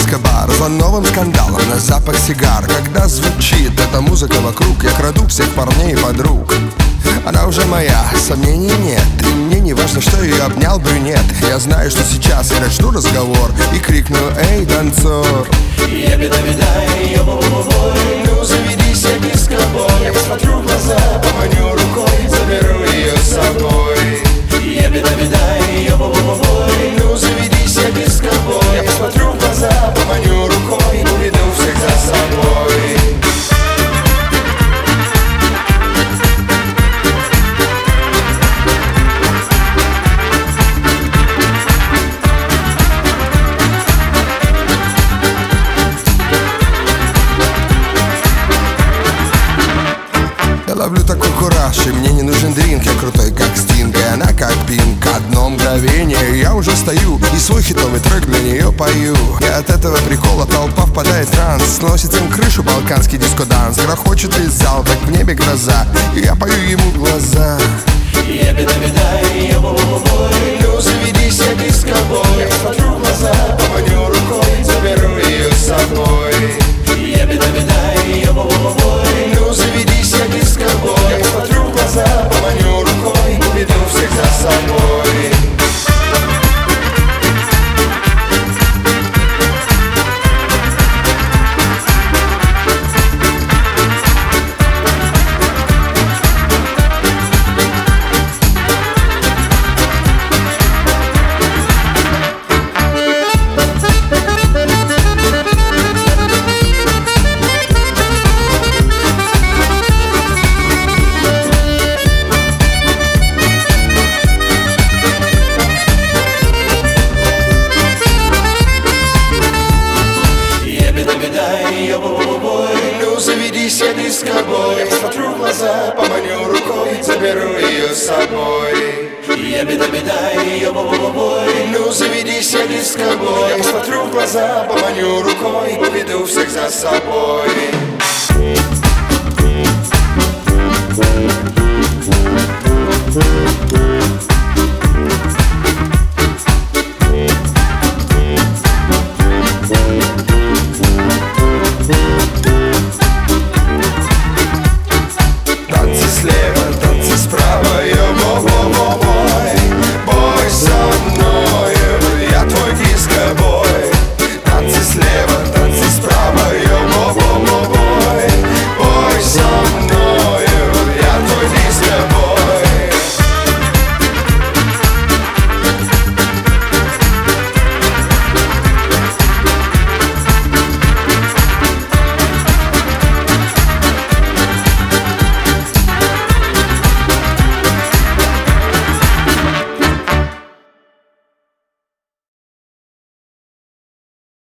диско-бар за новым скандалом на запах сигар. Когда звучит эта музыка вокруг, я краду всех парней и подруг. Она уже моя, сомнений нет, и мне не важно, что ее обнял брюнет. Я знаю, что сейчас я начну разговор и крикну: эй, танцор! Ну заведись, я диско-бой. Я посмотрю в глаза, поманю рукой, заберу ее с собой. Ну заведись, я диско-бой. Я посмотрю в глаза, поманю рукой, уведу всех за собой. Я ловлю такой кураж, и мне не нужен дринк. Я крутой, как Стинг, и она как Пинк. Одно мгновение, я уже стою и свой хитовый трек для нее пою. И от этого прикола толпа впадает в транс. Сносит им крышу балканский диско-данс. Грохочет весь зал, как в небе гроза, и я пою ему в глаза. Ну заведись, я диско-бой. Я посмотрю в глаза, поманю рукой, заберу ее с собой. Ну заведись, я диско-бой. Я посмотрю в глаза, поманю рукой, уведу всех за собой. Ну заведись, я диско-бой. Я посмотрю в глаза, поманю рукой, заберу ее с собой. Ну заведись, я диско-бой. Я посмотрю в глаза, поманю рукой, уведу всех за собой. We'll be right back.